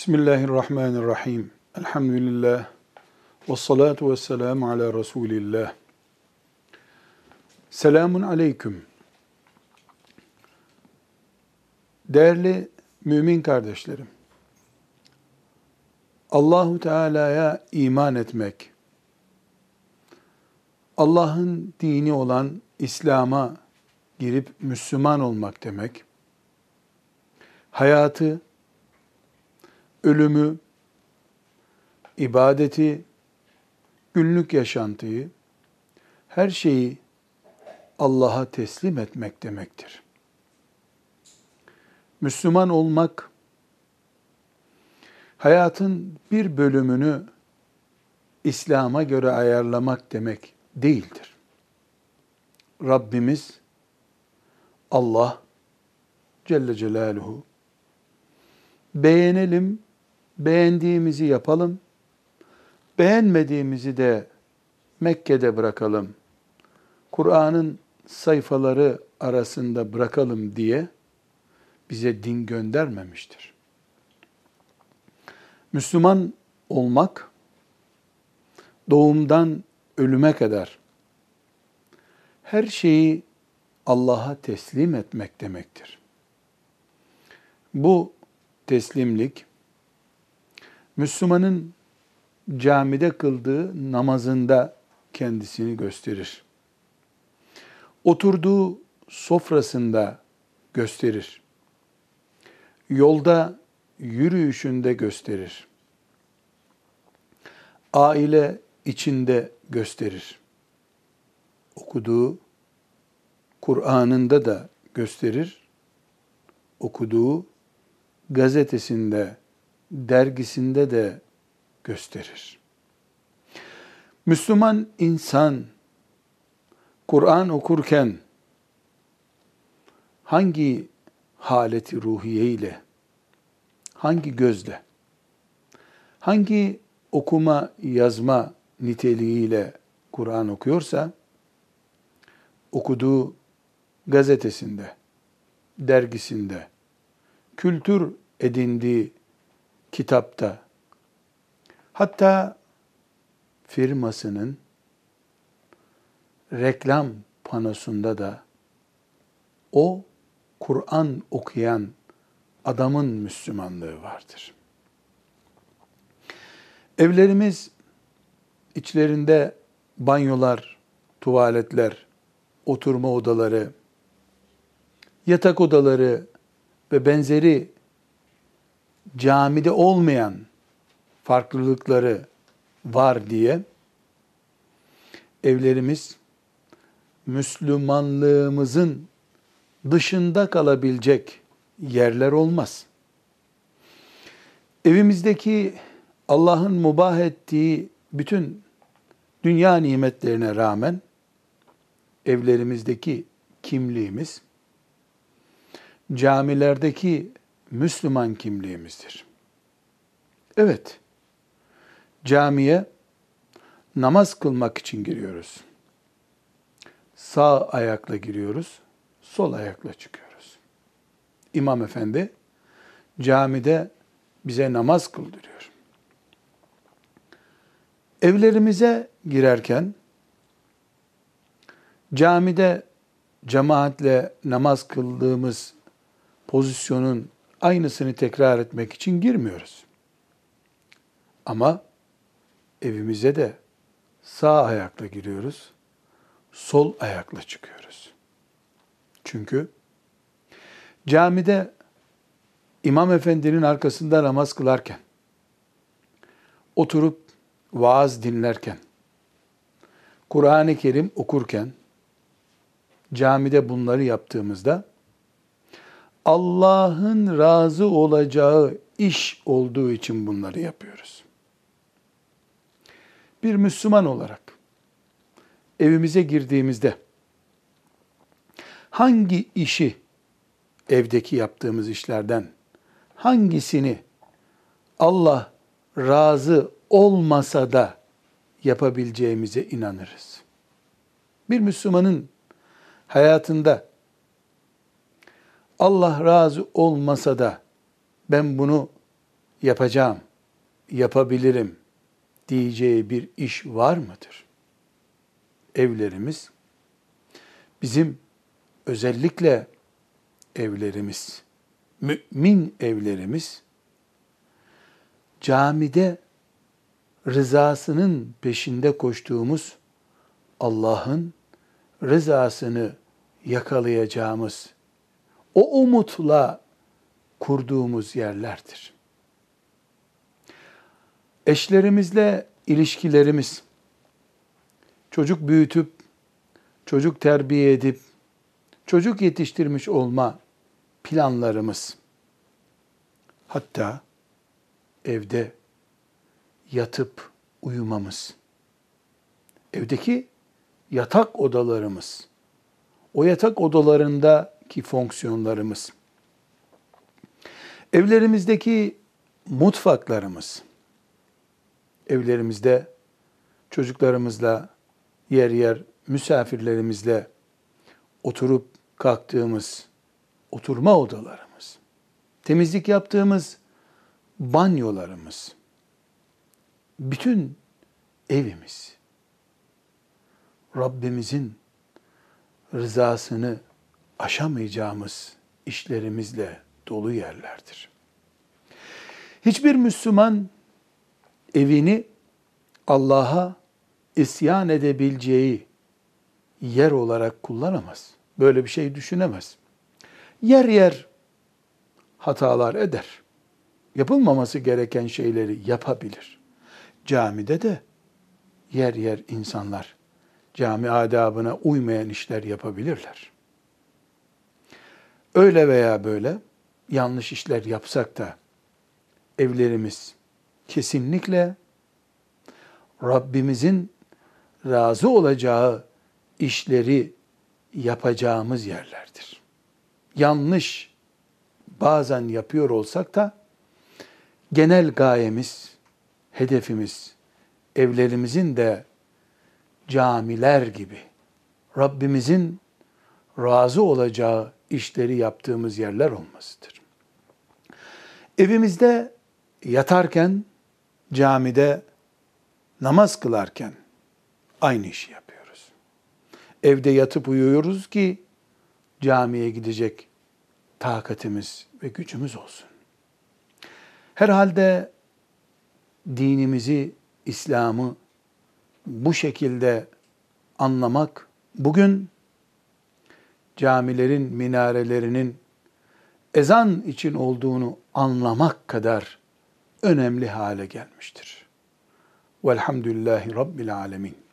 Bismillahirrahmanirrahim. Elhamdülillah. Ve salatu ve selamu ala Resulillah. Selamun aleyküm. Değerli mümin kardeşlerim, Allahu Teala'ya iman etmek, Allah'ın dini olan İslam'a girip Müslüman olmak demek, hayatı, ölümü, ibadeti, günlük yaşantıyı, her şeyi Allah'a teslim etmek demektir. Müslüman olmak, hayatın bir bölümünü İslam'a göre ayarlamak demek değildir. Rabbimiz Allah Celle Celaluhu, beğenelim, beğendiğimizi yapalım, beğenmediğimizi de Mekke'de bırakalım, Kur'an'ın sayfaları arasında bırakalım diye bize din göndermemiştir. Müslüman olmak, doğumdan ölüme kadar her şeyi Allah'a teslim etmek demektir. Bu teslimlik, Müslümanın camide kıldığı namazında kendisini gösterir. Oturduğu sofrasında gösterir. Yolda yürüyüşünde gösterir. Aile içinde gösterir. Okuduğu Kur'an'ında da gösterir. Okuduğu gazetesinde, dergisinde de gösterir. Müslüman insan Kur'an okurken hangi haleti ruhiye ile, hangi gözle, hangi okuma yazma niteliğiyle Kur'an okuyorsa, okuduğu gazetesinde, dergisinde, kültür edindiği kitapta, hatta firmasının reklam panosunda da o Kur'an okuyan adamın Müslümanlığı vardır. Evlerimiz içlerinde banyolar, tuvaletler, oturma odaları, yatak odaları ve benzeri camide olmayan farklılıkları var diye evlerimiz Müslümanlığımızın dışında kalabilecek yerler olmaz. Evimizdeki Allah'ın mubah ettiği bütün dünya nimetlerine rağmen evlerimizdeki kimliğimiz camilerdeki Müslüman kimliğimizdir. Evet, camiye namaz kılmak için giriyoruz. Sağ ayakla giriyoruz, sol ayakla çıkıyoruz. İmam Efendi camide bize namaz kıldırıyor. Evlerimize girerken camide cemaatle namaz kıldığımız pozisyonun aynısını tekrar etmek için girmiyoruz. Ama evimize de sağ ayakla giriyoruz, sol ayakla çıkıyoruz. Çünkü camide İmam Efendi'nin arkasında namaz kılarken, oturup vaaz dinlerken, Kur'an-ı Kerim okurken, camide bunları yaptığımızda, Allah'ın razı olacağı iş olduğu için bunları yapıyoruz. Bir Müslüman olarak evimize girdiğimizde hangi işi, evdeki yaptığımız işlerden hangisini Allah razı olmasa da yapabileceğimize inanırız? Bir Müslümanın hayatında Allah razı olmasa da ben bunu yapacağım, yapabilirim diyeceği bir iş var mıdır? Evlerimiz, bizim özellikle evlerimiz, mümin evlerimiz, camide rızasının peşinde koştuğumuz, Allah'ın rızasını yakalayacağımız, o umutla kurduğumuz yerlerdir. Eşlerimizle ilişkilerimiz, çocuk büyütüp, çocuk terbiye edip, çocuk yetiştirmiş olma planlarımız, hatta evde yatıp uyumamız, evdeki yatak odalarımız, o yatak odalarındaki fonksiyonlarımız, evlerimizdeki mutfaklarımız, evlerimizde çocuklarımızla, yer yer misafirlerimizle oturup kalktığımız oturma odalarımız, temizlik yaptığımız banyolarımız, bütün evimiz, Rabbimizin rızasını aşamayacağımız işlerimizle dolu yerlerdir. Hiçbir Müslüman evini Allah'a isyan edebileceği yer olarak kullanamaz. Böyle bir şey düşünemez. Yer yer hatalar eder. Yapılmaması gereken şeyleri yapabilir. Camide de yer yer insanlar cami adabına uymayan işler yapabilirler. Öyle veya böyle yanlış işler yapsak da evlerimiz kesinlikle Rabbimizin razı olacağı işleri yapacağımız yerlerdir. Yanlış bazen yapıyor olsak da genel gayemiz, hedefimiz evlerimizin de camiler gibi Rabbimizin razı olacağı işleri yaptığımız yerler olmasıdır. Evimizde yatarken, camide namaz kılarken aynı işi yapıyoruz. Evde yatıp uyuyoruz ki camiye gidecek takatimiz ve gücümüz olsun. Herhalde dinimizi, İslam'ı bu şekilde anlamak bugün camilerin minarelerinin ezan için olduğunu anlamak kadar önemli hale gelmiştir. Velhamdülillahi Rabbil alemin.